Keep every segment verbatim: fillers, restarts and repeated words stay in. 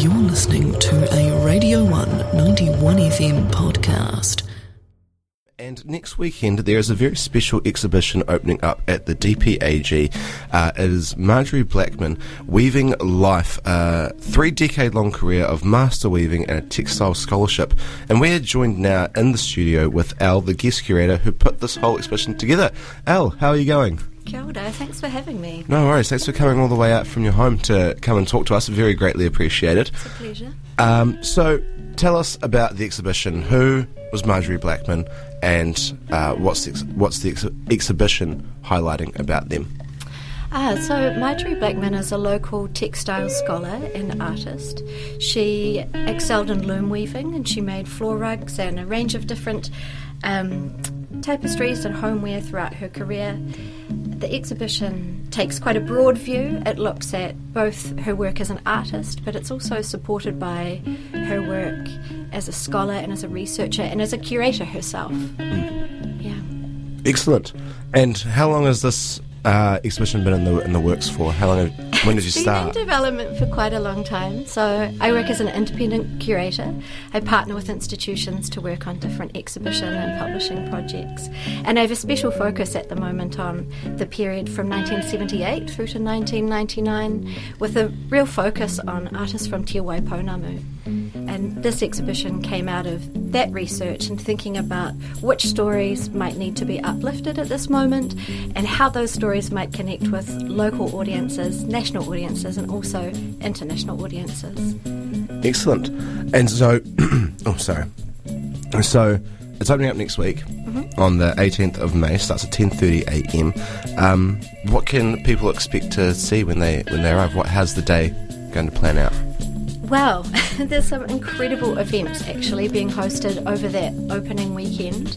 You're listening to a Radio one ninety-one F M podcast. And next weekend, there is a very special exhibition opening up at the D P A G. Uh, it is Marjorie Blackman, Weaving Life, a three-decade-long career of master weaving and a textile scholarship. And we are joined now in the studio with Al, the guest curator, who put this whole exhibition together. Al, how are you going? Kia ora, thanks for having me. No worries, thanks for coming all the way out from your home to come and talk to us. Very greatly appreciated. It's a pleasure. Um, so, tell us about the exhibition. Who was Marjorie Blackman, and uh, what's the, ex- what's the ex- exhibition highlighting about them? Ah, so Marjorie Blackman is a local textile scholar and artist. She excelled in loom weaving, and she made floor rugs and a range of different um, tapestries and homeware throughout her career. The exhibition takes quite a broad view. It looks at both her work as an artist, but it's also supported by her work as a scholar and as a researcher and as a curator herself. Mm. Yeah. Excellent. And how long has this uh, exhibition been in the in the works for? How long? Have, when did you start? It's been in development for quite a long time. So I work as an independent curator. I partner with institutions to work on different exhibition and publishing projects. And I have a special focus at the moment on the period from nineteen seventy-eight through to nineteen ninety-nine, with a real focus on artists from Te Waipounamu. And this exhibition came out of that research and thinking about which stories might need to be uplifted at this moment and how those stories might connect with local audiences, national audiences, and also international audiences. Excellent. And so, oh, sorry. So, it's opening up next week mm-hmm. on the eighteenth of May. Starts at ten thirty a.m. Um, what can people expect to see when they when they arrive? What how's the day going to plan out? Well, there's some incredible events actually being hosted over that opening weekend.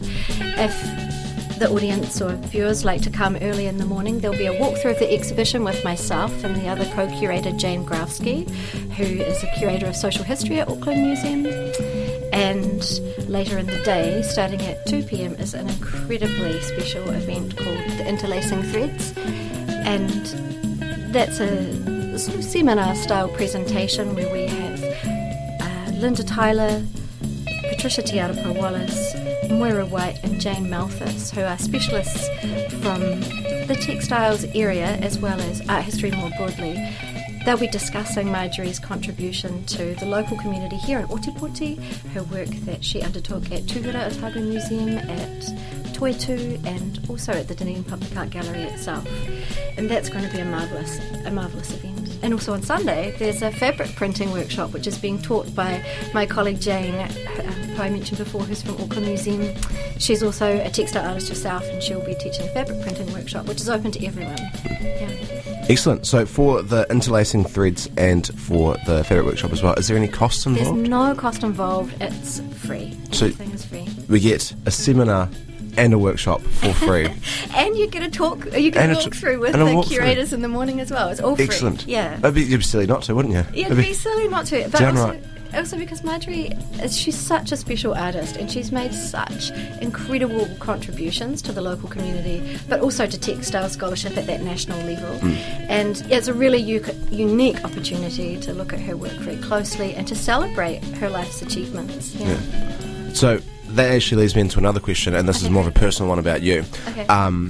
If the audience or viewers like to come early in the morning, there'll be a walkthrough of the exhibition with myself and the other co-curator, Jane Grafsky, who is a curator of social history at Auckland Museum. And later in the day, starting at two p.m, is an incredibly special event called the Interlacing Threads. And that's a sort of seminar-style presentation where we have uh, Linda Tyler, Patricia Tiarapo-Wallace, Moira White and Jane Malthus, who are specialists from the textiles area as well as art history more broadly. They'll be discussing Marjorie's contribution to the local community here in Otepoti, her work that she undertook at Tuhura Otago Museum, at Toitu, and also at the Dunedin Public Art Gallery itself. And that's going to be a marvellous, a marvellous event. And also on Sunday, there's a fabric printing workshop which is being taught by my colleague Jane, who I mentioned before, who's from Auckland Museum. She's also a textile artist herself, and she'll be teaching a fabric printing workshop, which is open to everyone. Yeah. Excellent. So for the interlacing threads and for the fabric workshop as well, is there any cost involved? There's no cost involved. It's free. So everything is free. We get a seminar and a workshop for free. And you get a talk, you get and a walk t- through with the curators in the morning as well. It's all free. Excellent. Yeah. It'd be, you'd be silly not to, wouldn't you? Yeah, it'd It'd be, be silly not to. But damn also, right. also because Marjorie, is, she's such a special artist and she's made such incredible contributions to the local community, but also to textile scholarship at that national level. Mm. And it's a really u- unique opportunity to look at her work very closely and to celebrate her life's achievements. Yeah. yeah. So that actually leads me into another question, and this okay. is more of a personal one about you. Okay. Um,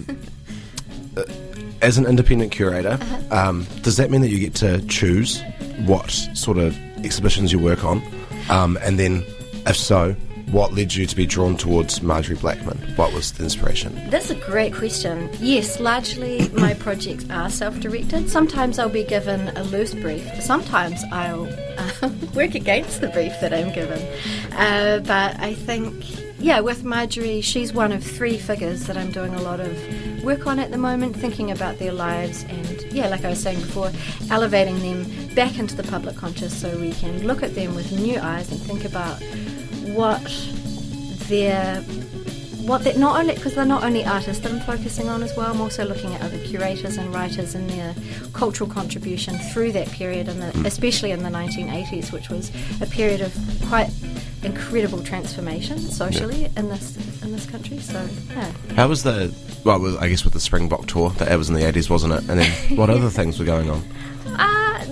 as an independent curator, uh-huh. um, does that mean that you get to choose what sort of exhibitions you work on? Um, and then, if so, what led you to be drawn towards Marjorie Blackman? What was the inspiration? That's a great question. Yes, largely my projects are self-directed. Sometimes I'll be given a loose brief. Sometimes I'll uh, work against the brief that I'm given. Uh, but I think, yeah, with Marjorie, she's one of three figures that I'm doing a lot of work on at the moment, thinking about their lives and, yeah, like I was saying before, elevating them back into the public conscious so we can look at them with new eyes and think about what they're, what they not only, because they're not only artists that I'm focusing on as well, I'm also looking at other curators and writers and their cultural contribution through that period, and especially in the nineteen eighties, which was a period of quite incredible transformation socially yeah. in this in this country. So, yeah. How was the, well, I guess with the Springbok tour, that was in the eighties, wasn't it? And then what other things were going on? Uh,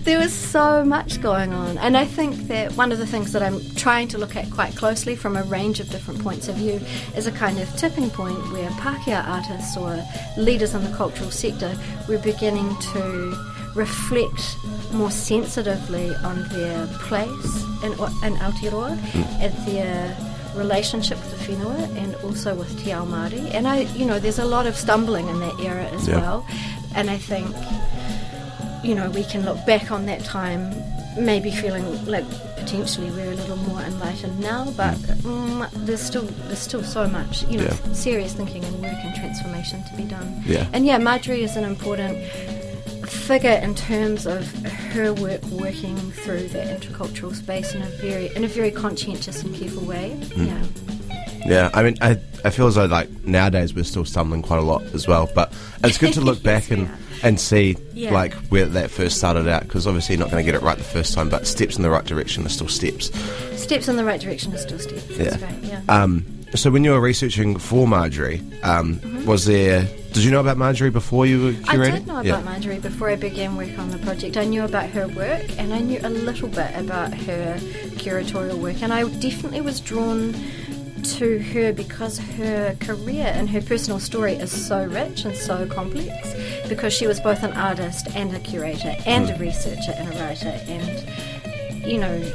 there was so much going on, and I think that one of the things that I'm trying to look at quite closely from a range of different points of view is a kind of tipping point where Pākehā artists or leaders in the cultural sector were beginning to reflect more sensitively on their place in, in Aotearoa mm. and their relationship with the whenua and also with Te Ao Māori. And I, you know, there's a lot of stumbling in that era as yeah. well. And I think, you know, we can look back on that time maybe feeling like potentially we're a little more enlightened now, but mm. um, there's still there's still so much, you know, yeah. serious thinking and work and transformation to be done. Yeah. And yeah, Marjorie is an important figure in terms of her work working through that intercultural space in a very in a very conscientious and careful way. Mm. Yeah. Yeah, I mean, I I feel as though like nowadays we're still stumbling quite a lot as well, but it's good to look back yes, and, and see yeah. like where that first started out, because obviously you're not going to get it right the first time, but steps in the right direction are still steps. Steps in the right direction are still steps. That's yeah. right. Yeah. Um, so when you were researching for Marjorie, um, mm-hmm. was there? Did you know about Marjorie before you were curating? I did know yeah. about Marjorie before I began work on the project. I knew about her work, and I knew a little bit about her curatorial work, and I definitely was drawn to her because her career and her personal story is so rich and so complex, because she was both an artist and a curator and mm. a researcher and a writer, and you know,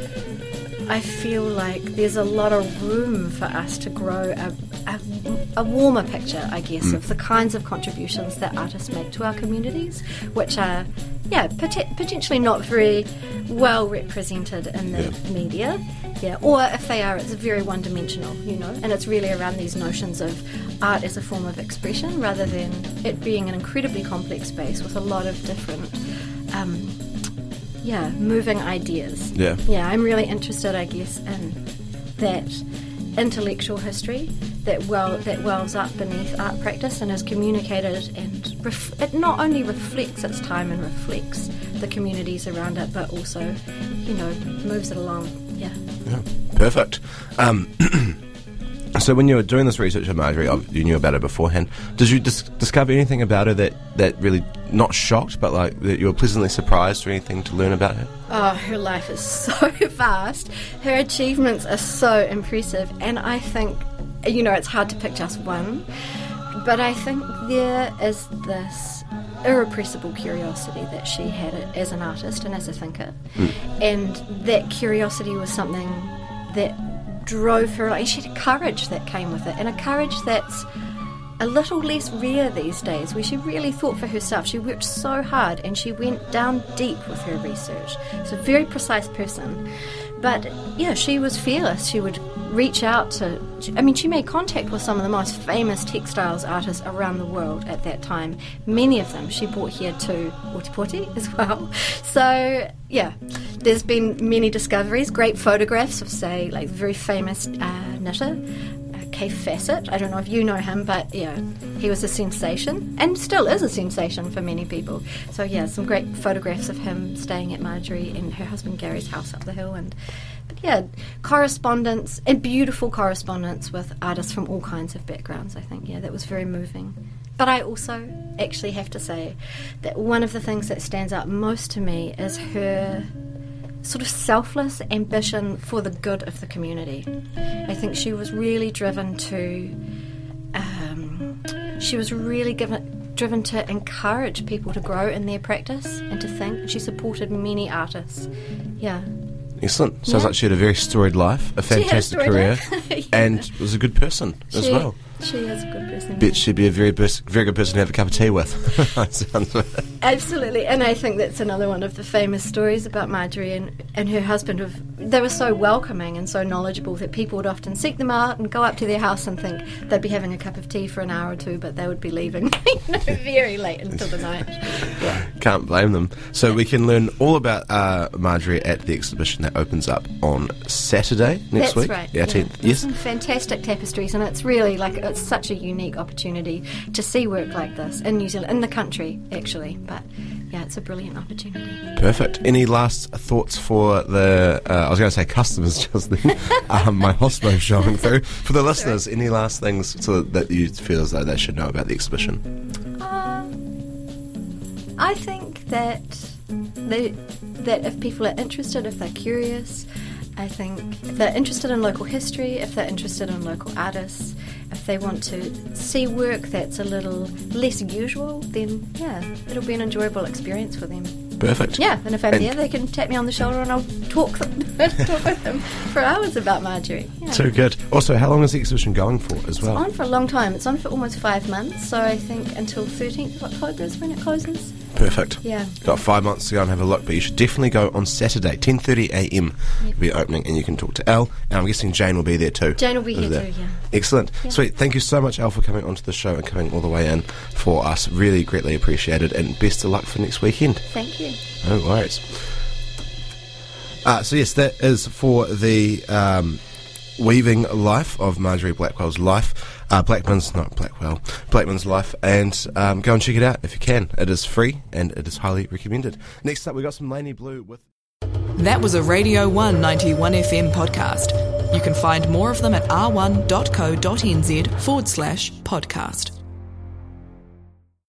I feel like there's a lot of room for us to grow a, a, a warmer picture, I guess, mm. of the kinds of contributions that artists make to our communities, which are, yeah, pot- potentially not very well represented in the yeah. media. Yeah, or if they are, it's very one-dimensional, you know, and it's really around these notions of art as a form of expression rather than it being an incredibly complex space with a lot of different um, yeah, moving ideas. Yeah. Yeah, I'm really interested, I guess, in that intellectual history that well that wells up beneath art practice and is communicated, and ref- it not only reflects its time and reflects the communities around it, but also, you know, moves it along. Yeah. Yeah. Perfect. Um, so when you were doing this research on Marjorie, you knew about her beforehand. Did you dis- discover anything about her that, that really, not shocked, but like that you were pleasantly surprised or anything to learn about her? Oh, her life is so vast. Her achievements are so impressive, and I think, you know, it's hard to pick just one, but I think there is this irrepressible curiosity that she had as an artist and as a thinker, mm. and that curiosity was something that drove her, and she had a courage that came with it, and a courage that's a little less rare these days, where she really thought for herself. She worked so hard and she went down deep with her research. She's a very precise person, but yeah, she was fearless. She would reach out to, I mean, she made contact with some of the most famous textiles artists around the world at that time. Many of them she brought here to Ōtepoti as well. So yeah, there's been many discoveries, great photographs of, say, like very famous uh, knitter, Kay Fassett. I don't know if you know him, but yeah, he was a sensation and still is a sensation for many people. So yeah, some great photographs of him staying at Marjorie and her husband Gary's house up the hill, and but yeah, correspondence and beautiful correspondence with artists from all kinds of backgrounds. I think yeah, that was very moving. But I also actually have to say that one of the things that stands out most to me is her sort of selfless ambition for the good of the community. I think she was really driven to, um, she was really given, driven to encourage people to grow in their practice and to think. She supported many artists. Yeah. Excellent. Sounds yeah. like she had a very storied life, a fantastic a career, yeah. and was a good person she, as well. She is a good person. Bet she'd be a very, bus- very good person to have a cup of tea with. Absolutely, and I think that's another one of the famous stories about Marjorie and, and her husband. Of, they were so welcoming and so knowledgeable that people would often seek them out and go up to their house and think they'd be having a cup of tea for an hour or two, but they would be leaving you know, very late into the night. Yeah. Can't blame them. So we can learn all about uh, Marjorie at the exhibition that opens up on Saturday next that's week. Right. The eighteenth. Yeah. Yes. Some fantastic tapestries, and it's really like it's such a unique opportunity to see work like this in New Zealand, in the country actually. But yeah, it's a brilliant opportunity. Perfect. Any last thoughts for the, uh, I was going to say customers just then, um, my hospo showing through. For the listeners, any last things so that you feel as though they should know about the exhibition? Uh, I think that they, that if people are interested, if they're curious, I think if they're interested in local history, if they're interested in local artists, if they want to see work that's a little less usual, then yeah, it'll be an enjoyable experience for them. Perfect. Yeah, and if I'm and there, they can tap me on the shoulder and I'll talk, talk with them for hours about Marjorie. Yeah. Too good. Also, how long is the exhibition going for as well? It's on for a long time. It's on for almost five months, so I think until thirteenth of October is when it closes. Perfect. Yeah. Got five months to go and have a look, but you should definitely go on Saturday, ten thirty a m. Yep. Will be opening, and you can talk to Elle, and I'm guessing Jane will be there too. Jane will be here there. too, yeah. Excellent. Yeah. Sweet. Thank you so much, Elle, for coming onto the show and coming all the way in for us. Really greatly appreciated, and best of luck for next weekend. Thank you. No worries. Uh, so yes, that is for the um, weaving life of Marjorie Blackwell's life. Uh, Blackman's, not Blackwell, Blackman's life, and um, go and check it out if you can. It is free and it is highly recommended. Next up, we got some Lainey Blue with. That was a Radio one ninety-one F M podcast. You can find more of them at r one dot co dot n z forward slash podcast.